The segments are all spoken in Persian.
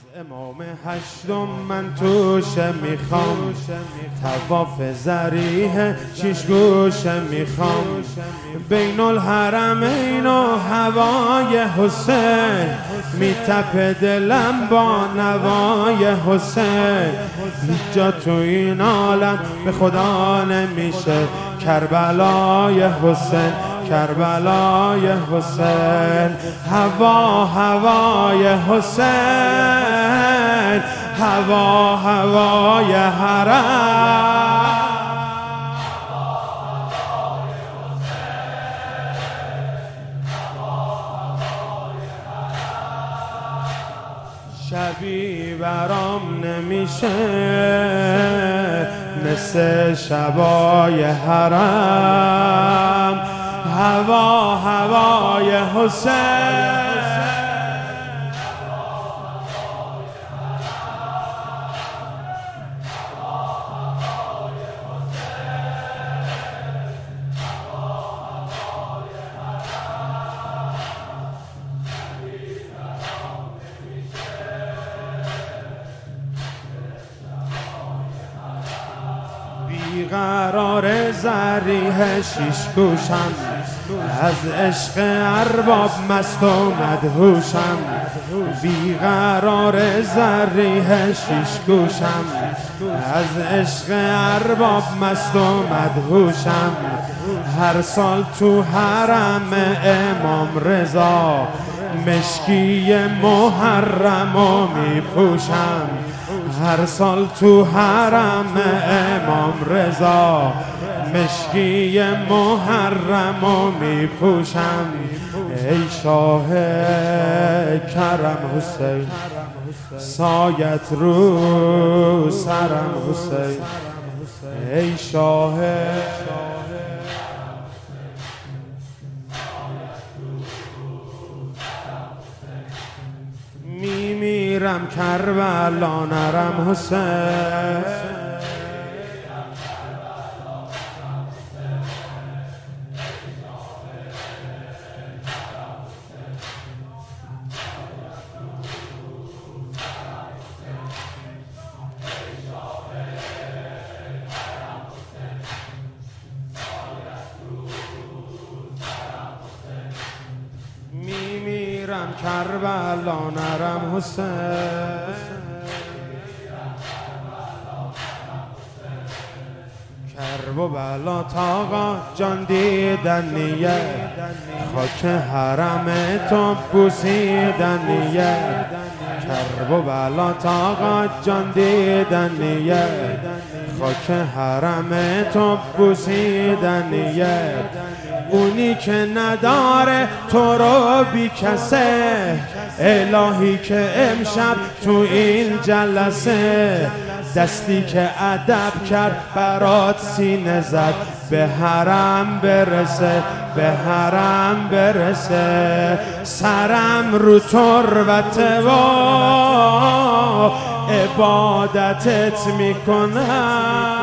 امام هشتم من توشه میخوام، طواف ذریح شیش گوشه میخوام، بین الحرمین و هوای حسین، میتپه دلم با نوای حسین. هیچ جا تو این عالم به خدا نمیشه کربلای حسین، کربلای حسین. هوا هوای حسین، هوا هوای حرم. شبی برام نمیشه مثل شبای حرم، هوا هوای حسین. بیقرار ذریح شیش گوشم، از عشق ارباب مست و مدهوشم. بیقرار ذریح شیش گوشم، از عشق ارباب مست و مدهوشم. هر سال تو حرم امام رضا مشکی محرم و میپوشم. هر سال تو حرم امام رضا مشکی محرم و میپوشم. ای شاه کرم حسین، سایت رو سرم حسین. ای شاه میمیرم کربلا نرم حسین. میمیرم کربلا نرم حسین. کرب و بلا تاقا جان دیدنیه، خاک حرم تو بوسیدنیه. کرب و بلا تاقا جان دیدنیه، خاک حرم تو بوسیدنیه. اونی که نداره تو رو بی کسه، الهی که امشب تو این جلسه دستی که ادب کرد برات سینه زد، به حرم برسه، به حرم برسه. سرم رو تربته و عبادتت میکنم.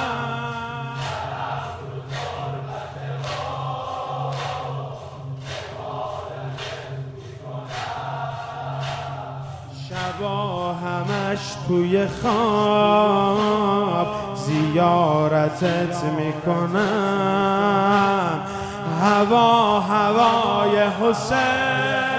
شبا همش توی خواب زیارتت میکنم. هوا هوای حسین،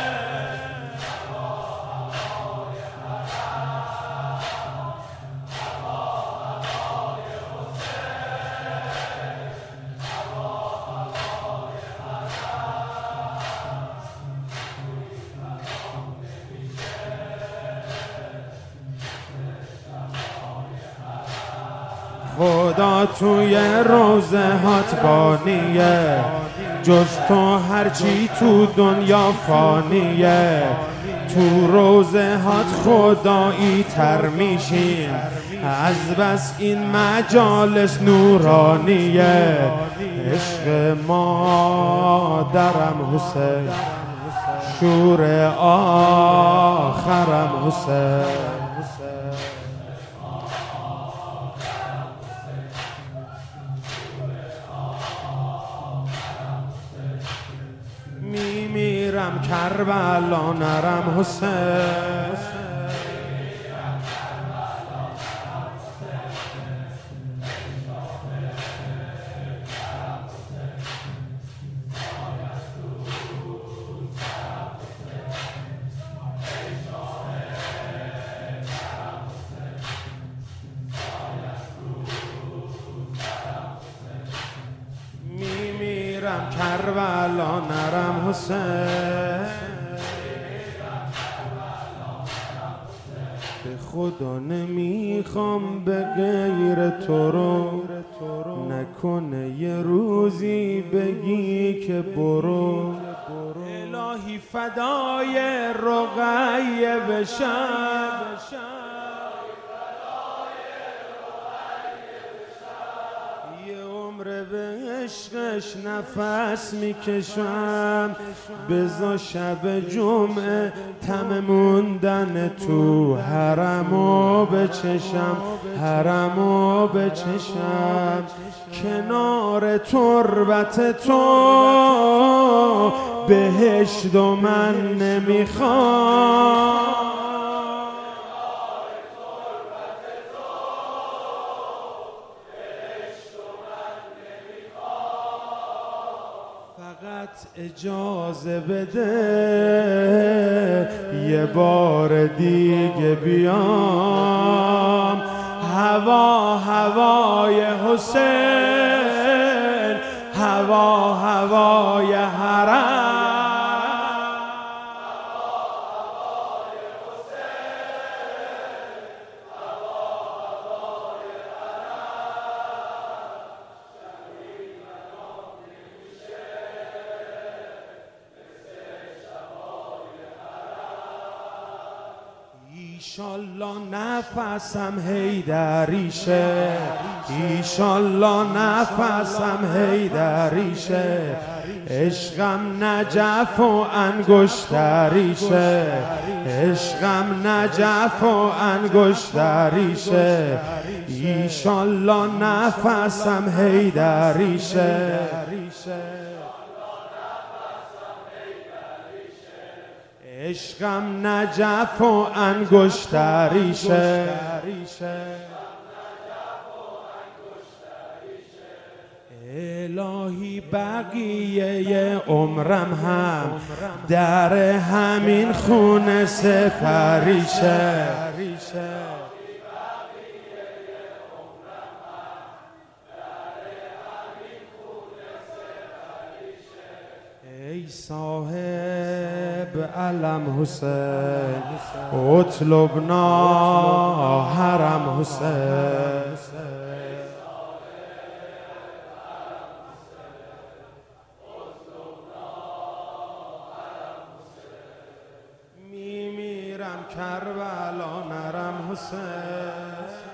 خدا توی روزه هات بانیه، جز تو هرچی تو دنیا فانیه. تو روزه هات خدایی تر میشیم، از بس این مجالس نورانیه. عشق مادرم حسین، شور آخرم حسین. میمیرم کربلا نرم حسین. کربلا نرم حسین. به خدا نمیخوام به غیر تو رو، نکنه یه روزی بگی که برو. الهی فدای رقیه بشم، به عشقش نفس میکشم. بزا شب جمعه تم موندن تو حرمو بچشم، حرمو بچشم. کنار تربت تو بهشت و من نمیخوام. فقط اجازه بده یه بار دیگه بیام. هوا هوای حسین، هوا هوای حرم. ایشالله نفسم حیدریشه، ایشالله نفسم حیدریشه. عشقم نجف و انگشتریشه، عشقم نجف و انگشتریشه. ایشالله نفسم حیدریشه. عشقم نجف و انگشتریشه. الهی بقیه عمرم هم در همین خونه سپریشه. ای صاحب علم حسین، اطلبنا حرم حسین. میمیرم کربلا نرم حسین.